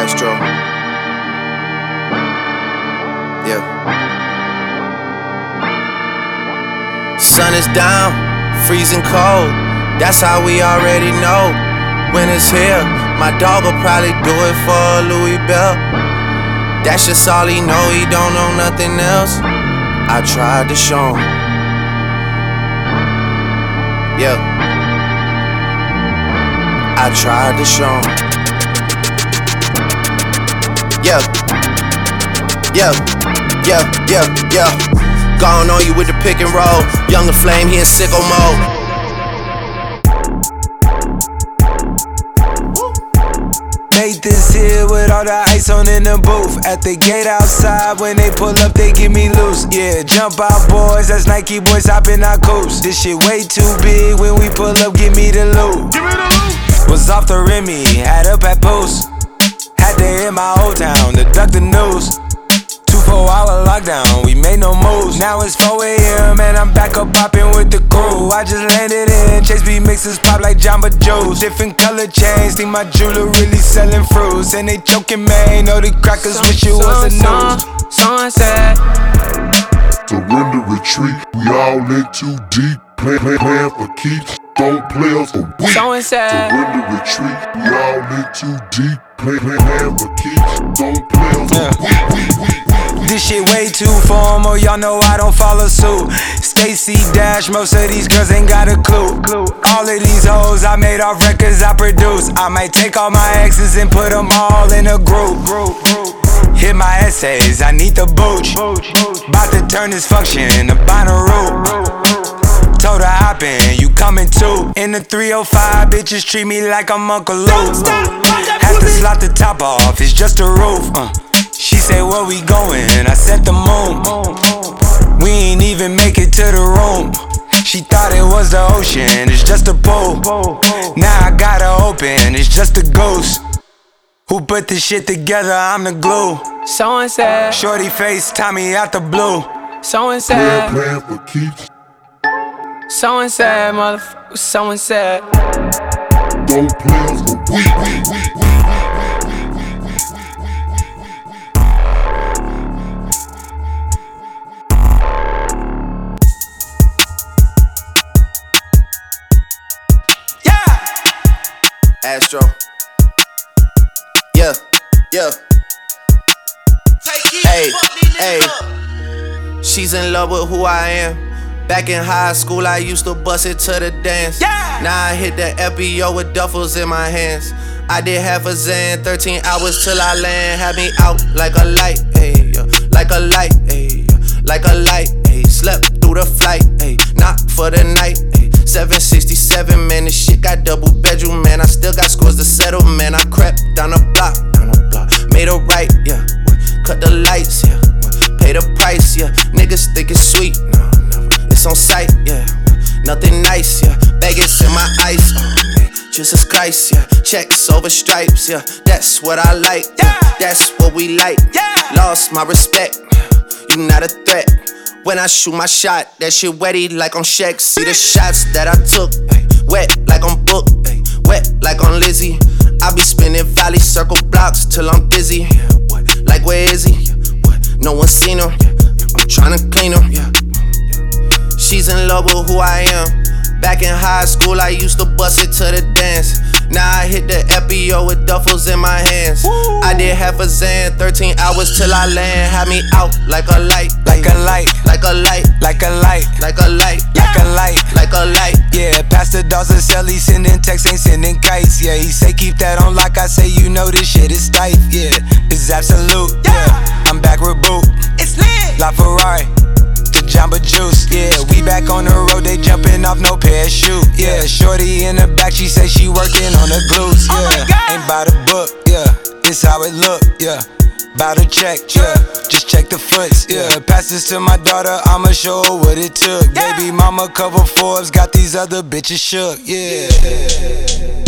Astro. Yeah. Sun is down, freezing cold. That's how we already know. Winter's here. My dog will probably do it for Louis Bell. That's just all he know. He don't know nothing else. I tried to show him. Yeah. I tried to show him. Yeah. Yeah. Yeah. Yeah. Yeah. Gone on you with the pick and roll. Younger Flame, he in sicko mode. Made this here with all the ice on in the booth. At the gate outside, when they pull up, they give me loose. Yeah, jump out boys, that's Nike boys hopping our coops. This shit way too big, when we pull up, give me the loot. Was off the Remy, had up at Post. Had to hit my old town to duck the news. 2-4-hour lockdown, we made no moves. Now it's 4 a.m. and I'm back up popping with the crew. I just landed in, Chase B mixes pop like Jamba Juice. Different color chains, think my jeweler really selling fruits. And they choking, man, know the crackers wish it was a news. Someone said, surrender, retreat, we all in too deep. Plan for keeps, don't play us for weak. Someone said, surrender, retreat, we all in too deep. Plan for keeps, don't play us for weak. This shit way too formal, y'all know I don't follow suit. Stacy Dash, most of these girls ain't got a clue. All of these hoes I made off records I produce. I might take all my exes and put them all in a group. Hit my essays, I need the booch. Bout to turn this function into Bonnaroo. Told her hop in, you coming too. In the 305, bitches treat me like I'm Uncle Luke. Have to slot the top off, it's just a roof. She said, where we going? I said the moon. We ain't even make it to the room. She thought it was the ocean, it's just a pool. Now I gotta open, it's just a ghost. Who put this shit together? I'm the glue. someone said, Shorty face, Tommy out the blue. someone said, Plan for keeps, someone said, motherfucker, someone said. don't play us for weak. Astro. Yeah, yeah. Hey, hey. She's in love with who I am. Back in high school, I used to bust it to the dance. Now I hit the FBO with duffels in my hands. I did half a Zan, 13 hours till I land. Had me out like a light, ayy, like a light, ayy, like a light, ayy. Slept through the flight, ayy, not for the night, ayy. 767, man, this shit got double bedroom, man. I still got scores to settle, man. I crept down the block, made a right, yeah. Cut the lights, yeah. Pay the price, yeah. Niggas think it's sweet, no, never. It's on sight, yeah. Nothing nice, yeah. Vegas in my ice, oh man. Jesus Christ, yeah. Checks over stripes, yeah. That's what I like, yeah. That's what we like, yeah. Lost my respect, you not a threat. When I shoot my shot, that shit wetty like on Shaq. See the shots that I took, ay, wet like on Book, ay, wet like on Lizzie. I be spinning valley circle blocks till I'm dizzy. Yeah, what? Like where is he? Yeah, what? No one seen him. Yeah, I'm tryna clean him. Yeah, yeah. She's in love with who I am. Back in high school, I used to bust it to the dance. Now I hit the FBO with duffels in my hands. Woo. I did half a Zan, 13 hours till I land. Had me out like a light, like a light, like a light, like a light, like a light, like a light, like a light. Yeah, Pastor Dawson sell, he sending texts, ain't sending kites. Yeah, he say keep that on lock. I say you know this shit is tight. Yeah, it's absolute. Yeah, I'm back with Boot. It's lit. La Ferrari. Jamba Juice, yeah, we back on the road, they jumping off no parachute, yeah. Shorty in the back, she say she working on the glutes, yeah. Ain't by the book, yeah, it's how it look, yeah. Bout to check, yeah, just check the foots, yeah. Pass this to my daughter, I'ma show her what it took. Baby mama cover Forbes, got these other bitches shook, yeah.